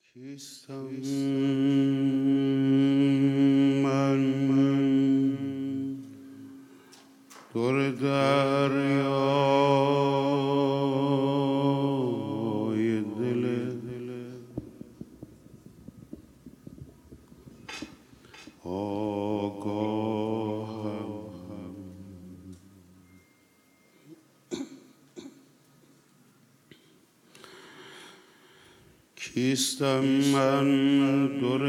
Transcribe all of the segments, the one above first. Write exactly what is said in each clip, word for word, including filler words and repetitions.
کیستم من دور دریای دل آگاهم کیستم من دور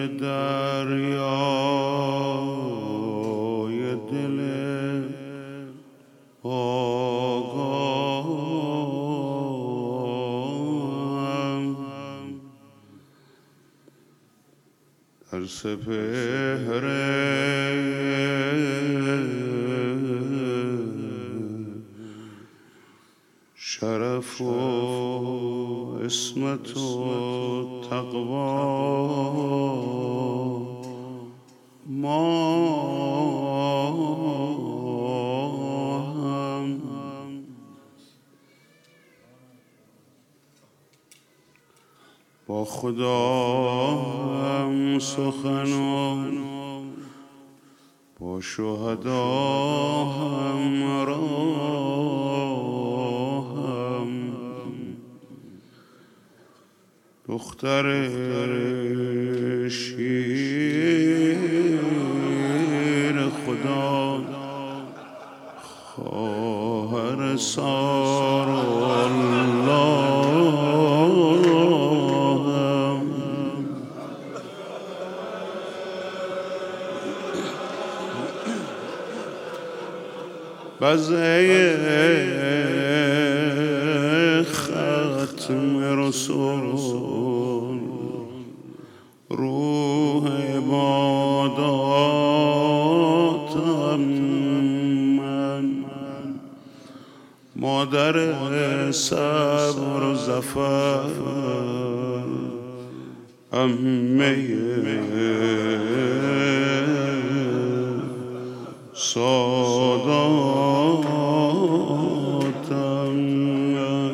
دریای دل آگاهم در سپهر شرف و عصمت و تقوا ما هم با خدا هم سخن و با شهدا هم راهم دختر شیر خدا خواهر سارالله بزه ختم رسول روح عباداتم من مادر صبر و ظفر عمه ساداتم من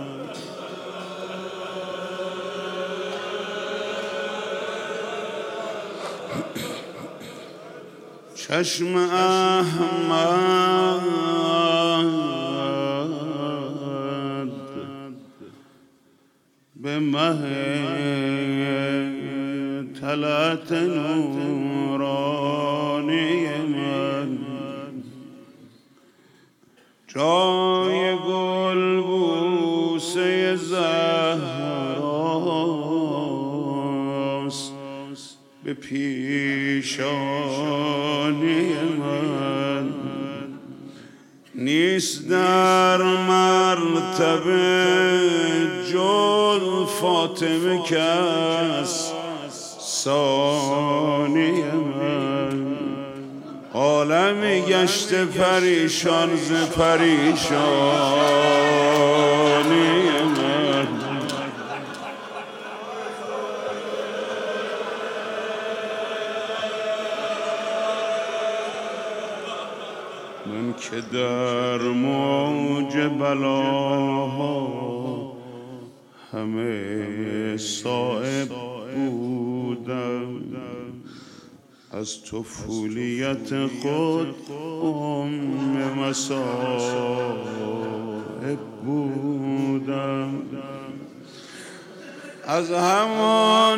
چشم احمد به مه طلعت نورانی من جای گل بوسه زهراست به پیشانی من نیست در مرتبه جز فاطمه کس ثانی من عالمی گشت پریشان ز پریشانی من من که در موج بلاها همه صائب بودم از طفولیت خود ام مصائب بودم از همان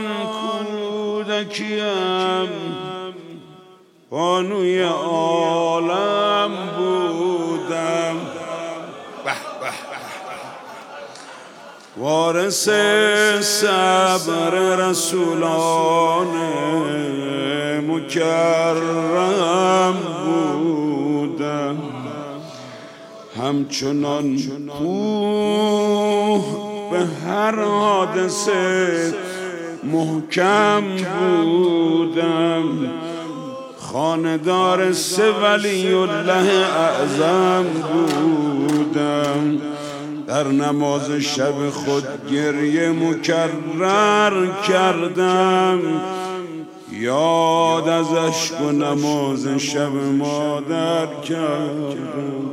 کودکیم بانوی عالم بودم وارث صبر رسولان مکرم بودم همچنان کوه به هر حادثه محکم بودم خاندار سه ولی الله اعظم بودم در نماز شب خود گریه مکرر کردم یاد از اشک و نماز شب مادر کردم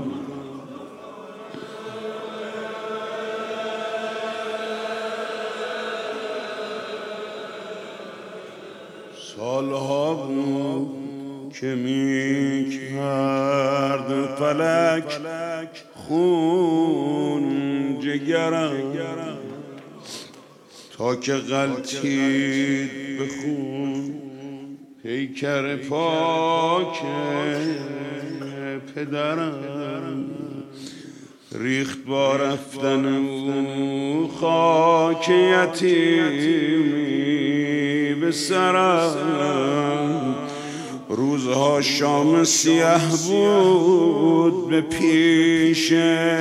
سالها بود که می کرد فلک خون جگرم تا که غلطید به خون پیکر پاک پدرم. ریخت با رفتن او خاک یتیمی به سرم. روزها شام سیاه بود به پیش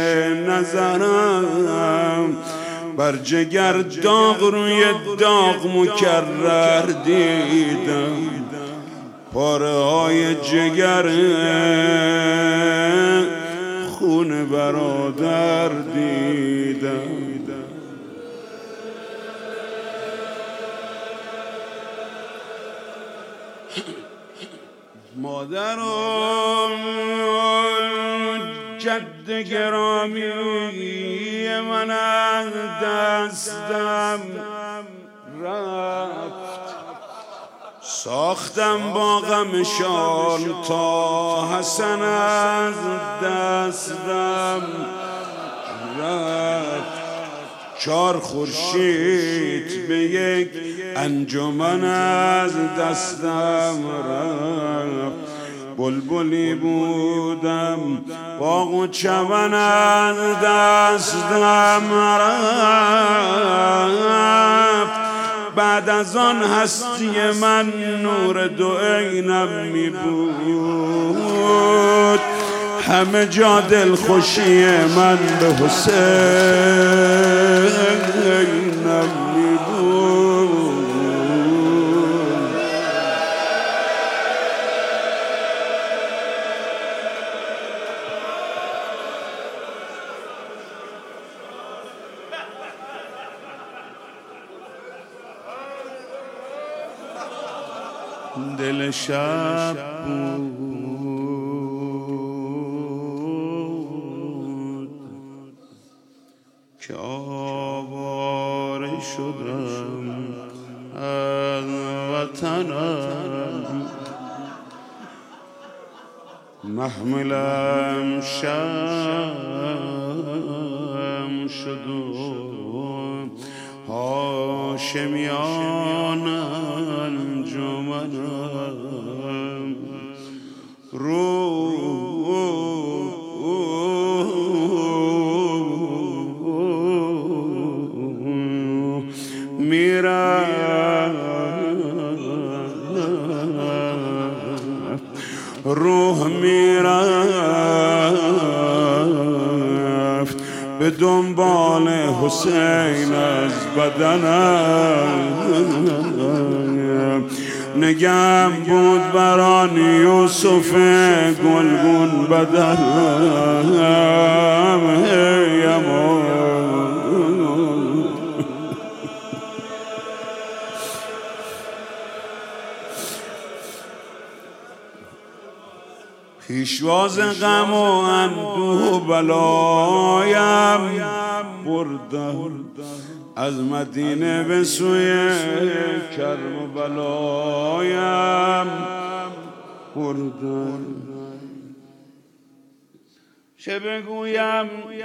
نظرم. بر جگر داغ روی داغ مکرر دیدم. پاره های جگر خون برادر دیدم. مادر و جد گرامی من از دستم رفت. ساختم با غمشان تا حسن از دستم رفت. چار خورشید به یک انجمن از دستم رفت. بلبلی بودم باغ و چمن از دستم رفت. بعد از آن هستی من نور دو عینم می بود. همه جا دل خوشی من به حسینم می بود. دل شب بود که آواره شدم از وطنم. محملم شم شد و هاشمیان انجمنم. رو میرم روح میرفت به دنبال حسین از بدنم. نگم بود بران یوسف گلگون بدنم. هیم پیشواز غم و اندوه و بلایم بردم. از مدینه به سوی کرم و بلایم بردم. چه بگویم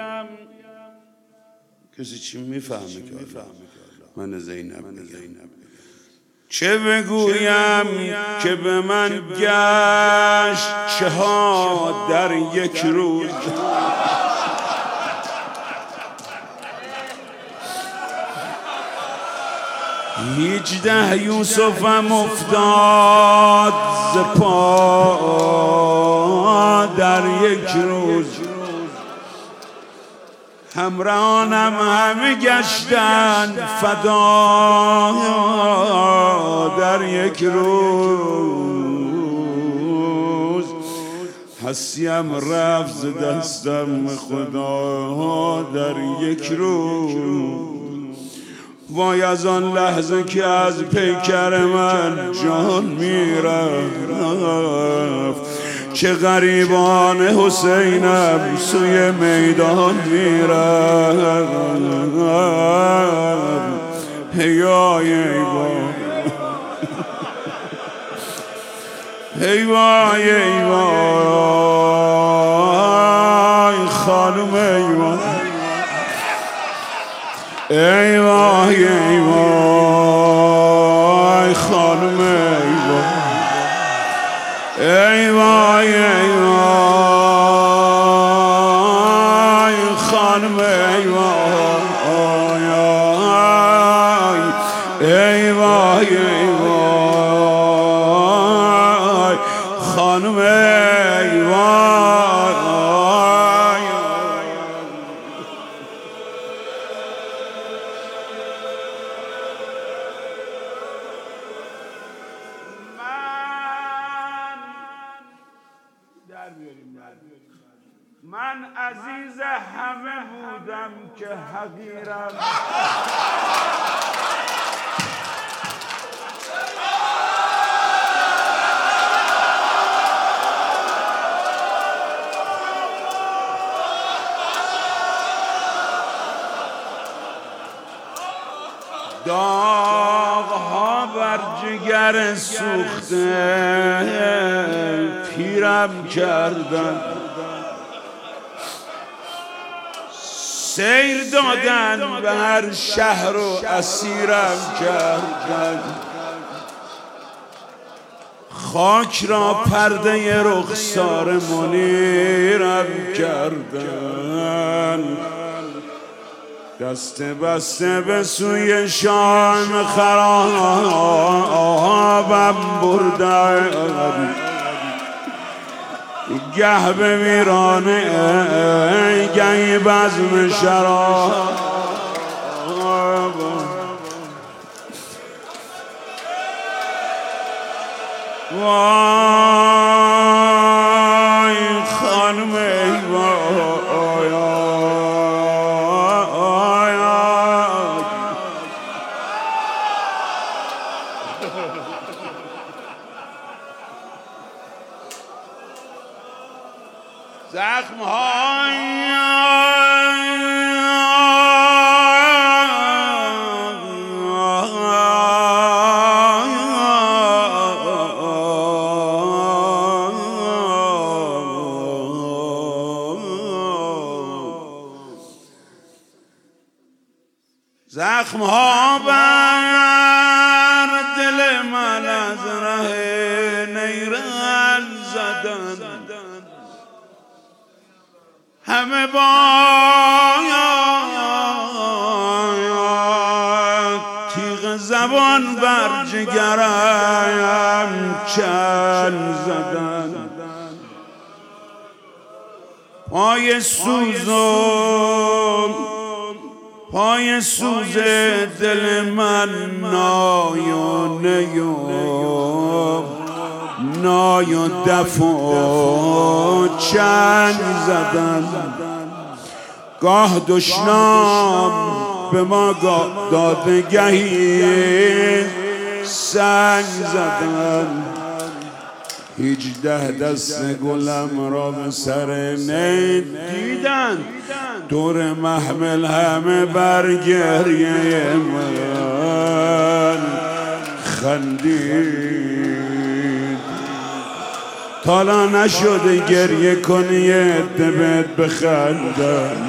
کسی چی میفهمه که من زینب میگم. چه بگویم که به من گشت چه ها در یک روز. هیچده یوسفم افتاد ز پا در یک روز. همراهانم همه گشتند فدا در یک روز. هستیم رفت ز دستم خدا در یک روز. وای از آن لحظه که از پیکر من جان میرفت. چه غریبان حسینم سوی میدان میرفت. هیای ای با ای وای ای وای خانم ای وای ای وای ای وای خانم ای وای ای وای ای وای خانم ای وای ای وای ای وای خانم ای وای من عزیز همه بودم که حقیرم داغ‌ها بر جگر سوخته پیرم کردن سیر دادن به هر شهر و اسیرم کردن خاک را پرده رخسار منیرم کردن دست بسته به سوی شام خرابم بردن گه به ویرانه گهی بزم شراب وای خانم ای وای زخم های زخم ها بر دل من از ره نیرنگ زدن همه باید تیغ زبان بر جگرم چند زدن پای سوزم پای سوز دل من نای و نی و نای و دف و چنگ زدن گاه دشنام به ما دادگهی سنگ زدن هیچده دست گلم را به سر نی دیدن دور محمل همه بر گریه من خندید تالا نشده گریه کنی یه عده بهت بخندن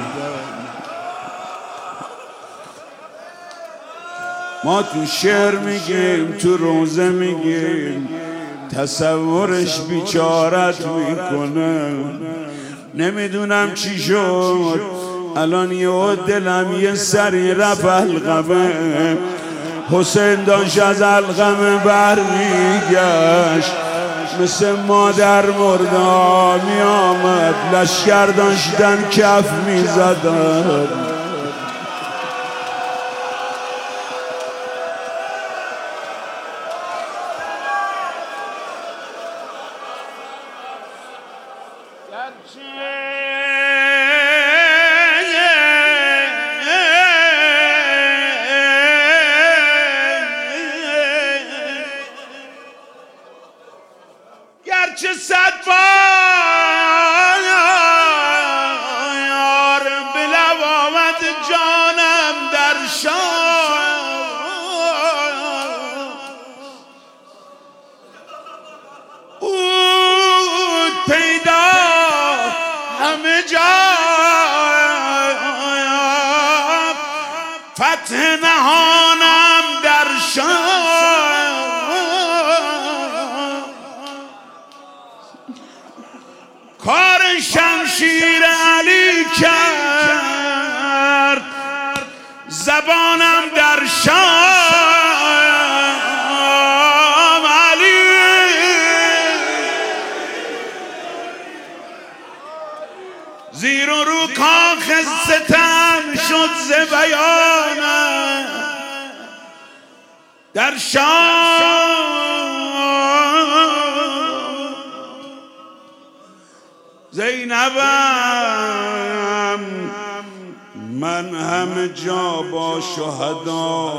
ما تو شعر میگیم تو روزه میگیم تصورش بیچارت میکنه نمیدونم چی شد الان یه دلم یه سری رفت القمه حسین داشت از القمه بر میگشت مثل مادر مردا می آمد لشکر داشتن کف میزدن گرچه صد بار به لب آمد جانم در شام او همه جا فتح نهانم در شام، کار شمشیر علی کرد زبانم در شام. علی زیر و رو کاخ ستم شد ز بیانم در شام. زینبم من همه جا با شهدا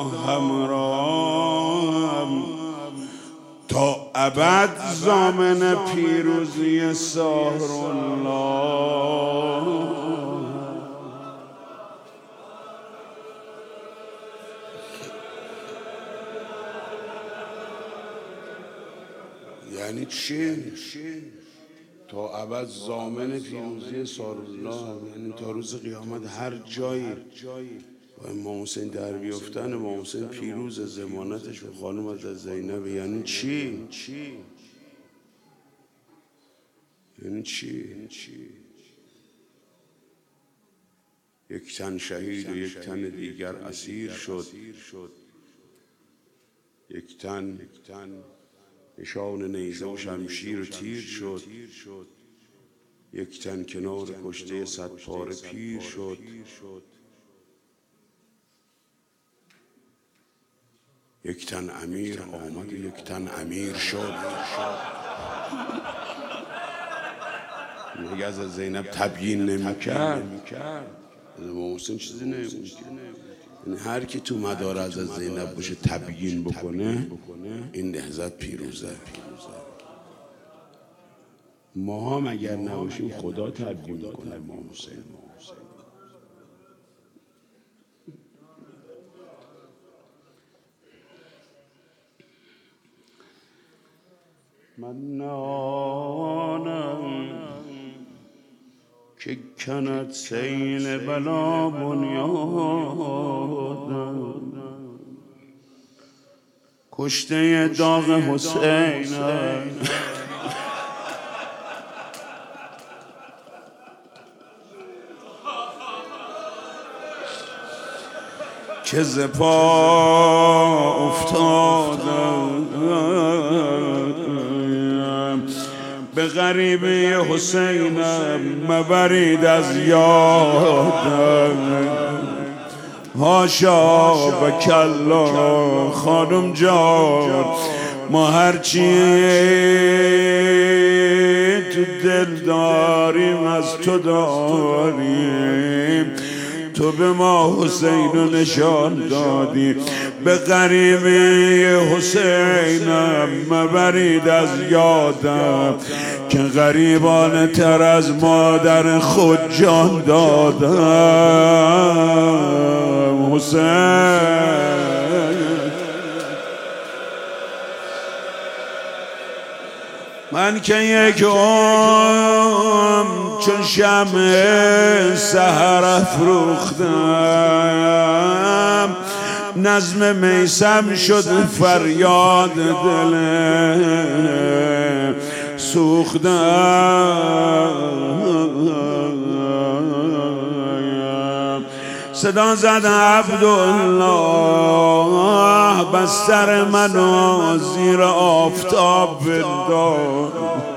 همراهم، تا ابد ضامن پیروزی سحرالله. یعنی چی؟ تا ابد ضامن پیروزی سحرالله، یعنی تا روز قیامت هر جایی با امام حسین در بیفتن، امام حسین پیروز، ضمانتش به خانم از زینب. یعنی چی؟ یعنی چی؟ یک تن شهید و یک تن دیگر اسیر شد، یک تن نشان نیزه و شمشیر و تیر شد، یک تن کنار کشته صد پاره پیر شد. یک تن امیر آمد و یک تن امیر شد. مگه از زینب تبیین نمی‌کرد؟ از امام حسین چیزی نمی‌کرد. یعنی هر کی تو مدار از زینب باشه تبیین بکنه، این نهضت پیروزه. ما هم اگر نباشیم خدا تبیین میکنه امام حسین. من نانم که کند سیل بلا بنیادم، کشته داغ حسینم. که ز پا افتادم به غریبی حسینم، مبرید از یادم. هاشا و کلا خانم جان، ما هرچی تو دل داریم از تو داریم. تو به ما حسین رو نشان دادی، به غریبی حسینم مبرید از یادم، که غریبانه تر از مادر خود جان دادم. حسین من که یک عمر چون شمع سحر افروختم، نظم میسم شد فریاد دل سوختم. صدا زد عبدالله بستر منو زیر آفتاب بنداز.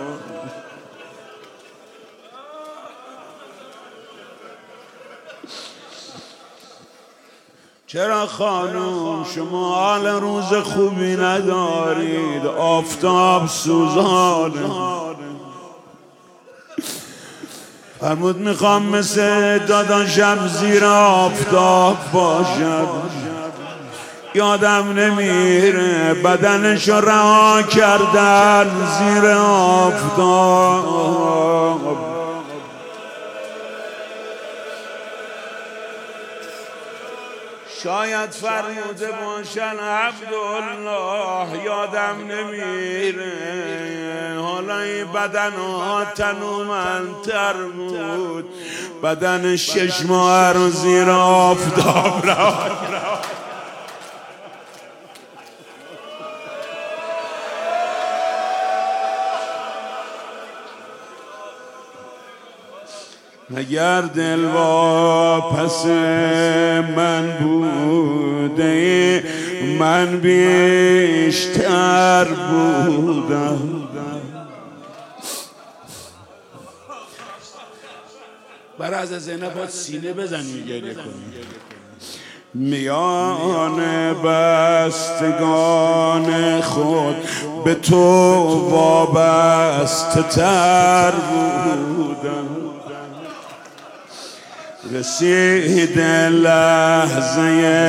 چرا خانم شما حال روز خوبی ندارید؟ آفتاب سوزانه. فرمود میخوام مثل داداشم زیر آفتاب باشم. یادم نمیره بدنشو رها کردن زیر آفتاب. شاید فرموده باشن عبدالله یادم نمیره، حالا این بدن ها تنومندتر بود، بدن شش ماه رو زیر آفتاب را اگر دل واپس من بوده من بیشتر بودم. برای از زینب باید سینه بزنی گریه کنی. میان بستگان خود به تو وابسته تر بودم. رسید لحظه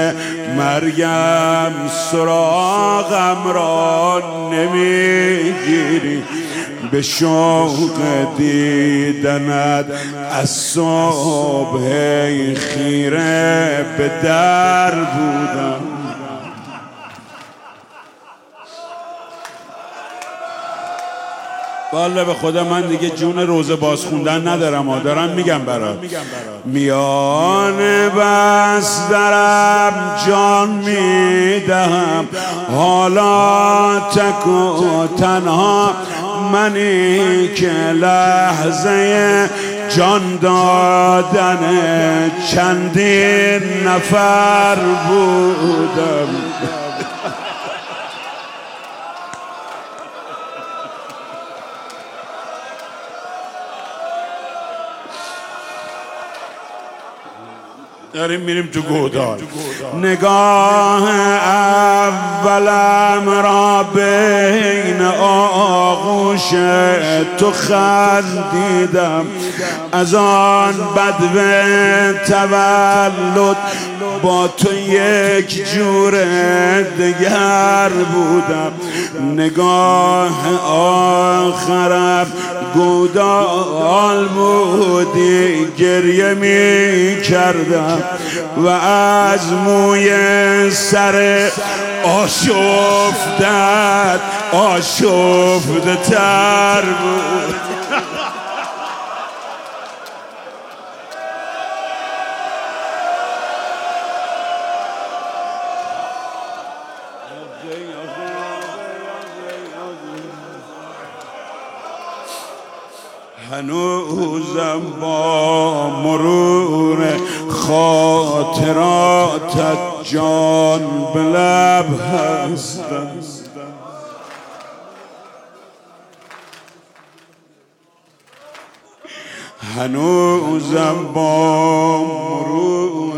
مریم سراغم را نمیگیری، به شوق دیدنت از صبح خیره به در بودم. والا به خدا من دیگه جون روزه باز خوندن ندارم ها، دارم میگم برات. میان بس درم جان میدهم، حالا تک و تنها منی که لحظه جان دادن چندین نفر بودم. داریم میریم تو گودال. نگاه اولم را بین آغوش تو خندیدم، از آن بدو تولد با تو یک جور دگر بودم. نگاه آخرم گودال بودی، گریه می کردم و از موی سر آشفتت آشفته تر بود. هنوزم با مرور خاطراتت جان به لب هستم. هنوزم با مرور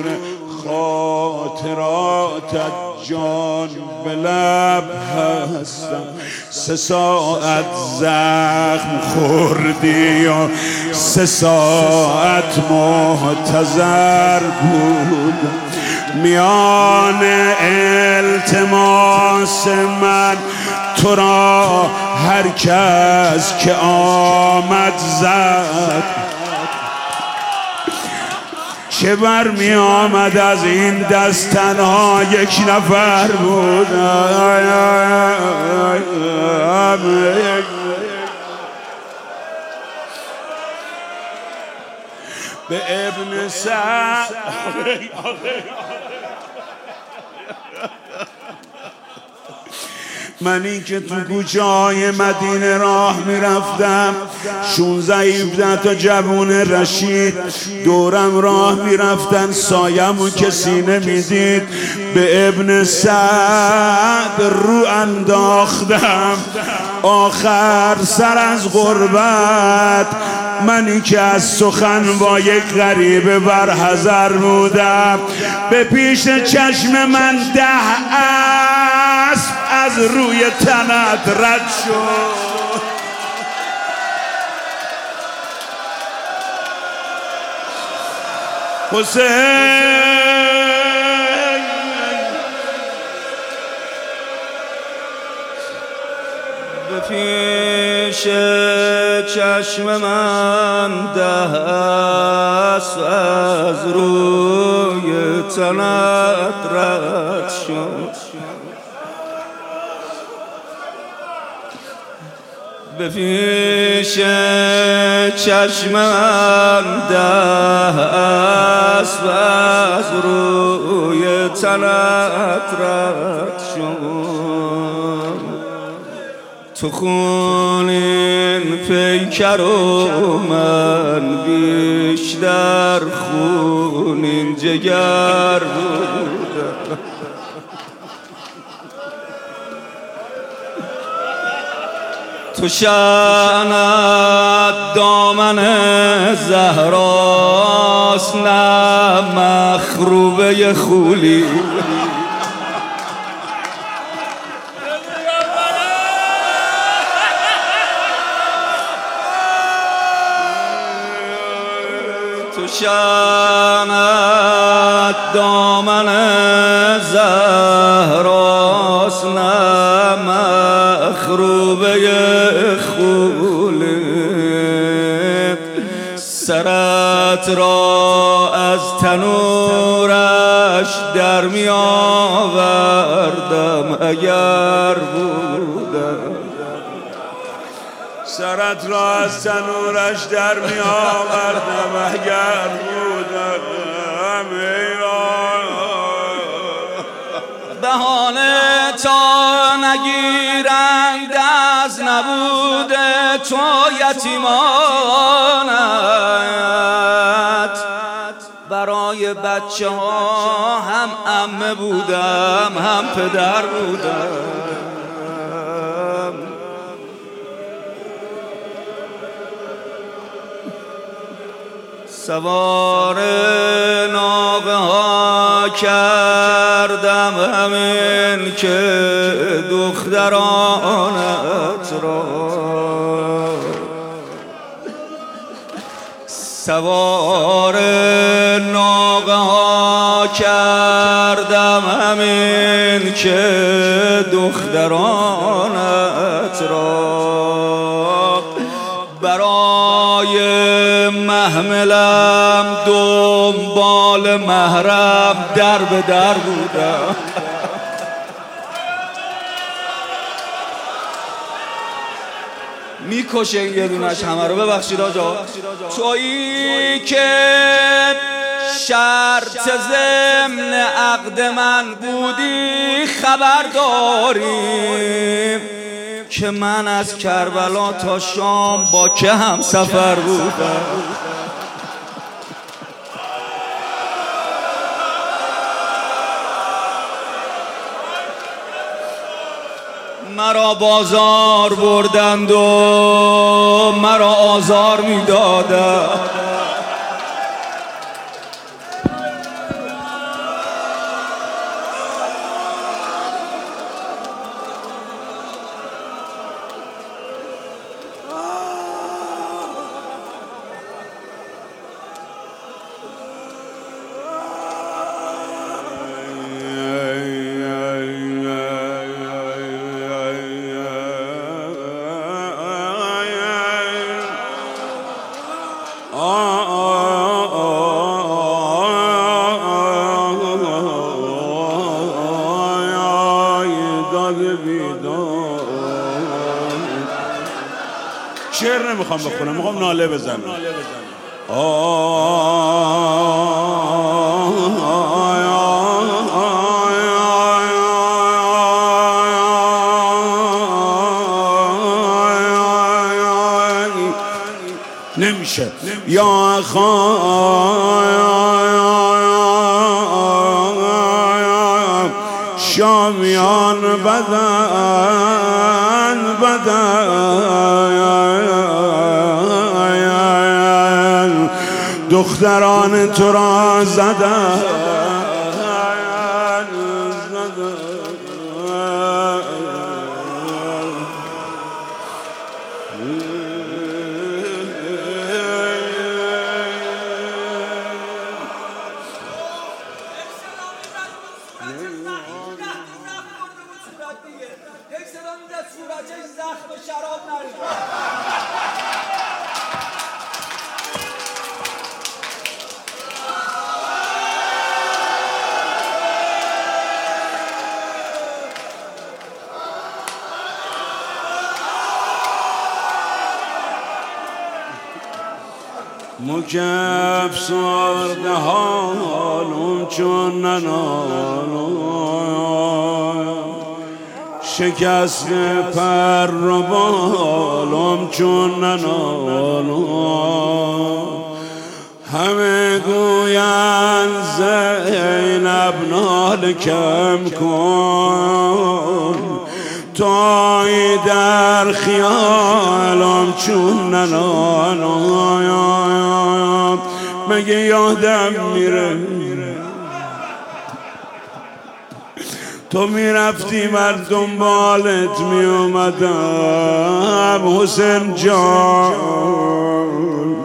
خاطراتت جان به لب هستم. سه ساعت زخم خوردی و سه ساعت محتضر بود. میان التماس من تو را هر کس که آمد زد، چه بر می آمد از این دست تنها یک نفر بود. به ابن سعد منی که تو کوچه های مدینه راه میرفتم، شونزده تا جوون رشید دورم راه میرفتن، سایمو کسی نمیدید. به ابن سعد رو انداختم، آخر سر از غربت منی که از سخن با یک غریبه برحذر بودم. به پیش چشم من ده اسب از روی تنت رد شد. حسین پیش چشم من دست از روی تنت رد شد، به پیش چشم من دست از روی تنت رد شد. تو خونین پیکر و من بیشتر خونین جگر بودم. تو شأنت دامن زهراست نه مخروبه خولی. تو شأنت دامن زهراست نه مخروبه خولی. سرت را از تنورش در می آوردم اگر بودم. سرت را از تنورش در می آوردم اگر بودم. بهانه تا نگیرند از نبود تو یتیمانت، برای بچه ها هم عمه بودم هم پدر بودم. سوار ناقه ها کردم همین که دخترانت را، سوار ناقه ها کردم همین که دخترانت را. برای محملم دنبال محرم در به در بودم. میکشه این یه دونش همه رو. ببخشید آجا. تویی که شرط ضمن عقد من بودی خبر داری که من از کربلا تا شام با که هم سفر بودم. مرا بازار بردند و مرا آزار میدادند. شعر نمیخوام بخونم، میخوام ناله بزنم. نمیشه یا خان شامیان بدن بدن دختران تو را زدن. یک صدا میزد صورتش زخم شراب نریزد. مکف سرده حالم چون ننالم، شکست پر و بالم چون ننالم. همه گویند زینب ناله کم کن، توی در خیالم چون ننالم. مگه یادم میره تو میرفتی من دنبالت میومدم حسین جان،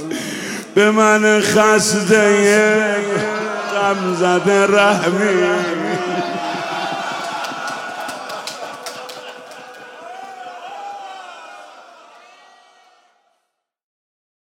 به من خسته غم زده رحمی